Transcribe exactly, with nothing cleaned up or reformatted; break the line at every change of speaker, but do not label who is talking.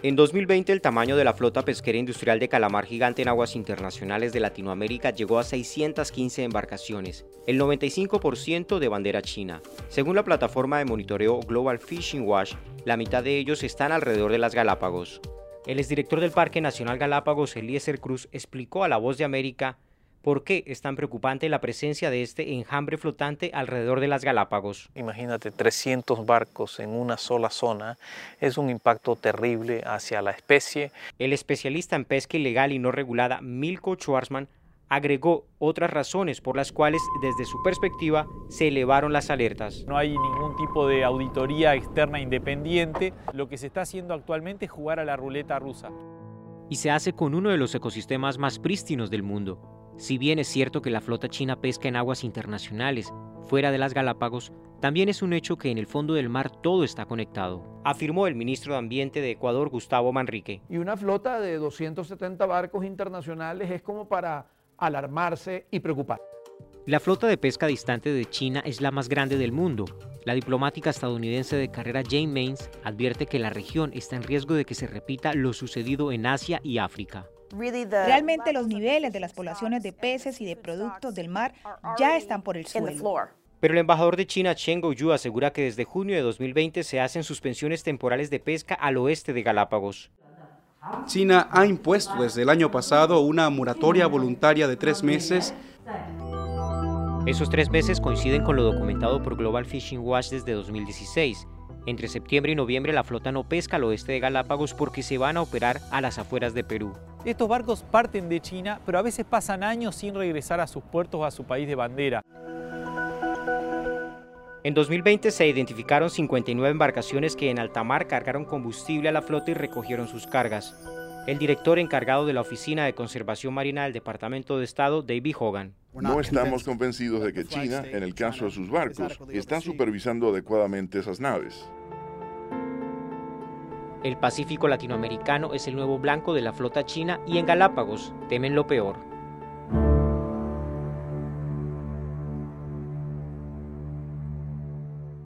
En dos mil veinte, el tamaño de la flota pesquera industrial de calamar gigante en aguas internacionales de Latinoamérica llegó a seiscientas quince embarcaciones, el noventa y cinco por ciento de bandera china. Según la plataforma de monitoreo Global Fishing Watch, la mitad de ellos están alrededor de las Galápagos. El exdirector del Parque Nacional Galápagos, Eliezer Cruz, explicó a La Voz de América por qué es tan preocupante la presencia de este enjambre flotante alrededor de las Galápagos.
Imagínate, trescientos barcos en una sola zona, es un impacto terrible hacia la especie.
El especialista en pesca ilegal y no regulada, Milko Schwarzman, agregó otras razones por las cuales, desde su perspectiva, se elevaron las alertas.
No hay ningún tipo de auditoría externa independiente. Lo que se está haciendo actualmente es jugar a la ruleta rusa.
Y se hace con uno de los ecosistemas más prístinos del mundo. Si bien es cierto que la flota china pesca en aguas internacionales, fuera de las Galápagos, también es un hecho que en el fondo del mar todo está conectado, afirmó el ministro de Ambiente de Ecuador, Gustavo Manrique.
Y una flota de doscientos setenta barcos internacionales es como para alarmarse y preocupar.
La flota de pesca distante de China es la más grande del mundo. La diplomática estadounidense de carrera Jane Mains advierte que la región está en riesgo de que se repita lo sucedido en Asia y África.
Realmente los niveles de las poblaciones de peces y de productos del mar ya están por el suelo.
Pero el embajador de China, Chen Guoyu, asegura que desde junio de dos mil veinte se hacen suspensiones temporales de pesca al oeste de Galápagos.
China ha impuesto desde el año pasado una moratoria voluntaria de tres meses.
Esos tres meses coinciden con lo documentado por Global Fishing Watch desde dos mil dieciséis. Entre septiembre y noviembre la flota no pesca al oeste de Galápagos porque se van a operar a las afueras de Perú.
Estos barcos parten de China, pero a veces pasan años sin regresar a sus puertos o a su país de bandera.
En dos mil veinte se identificaron cincuenta y nueve embarcaciones que en alta mar cargaron combustible a la flota y recogieron sus cargas. El director encargado de la Oficina de Conservación Marina del Departamento de Estado, David Hogan.
No estamos convencidos de que China, en el caso de sus barcos, está supervisando adecuadamente esas naves.
El Pacífico latinoamericano es el nuevo blanco de la flota china y en Galápagos temen lo peor.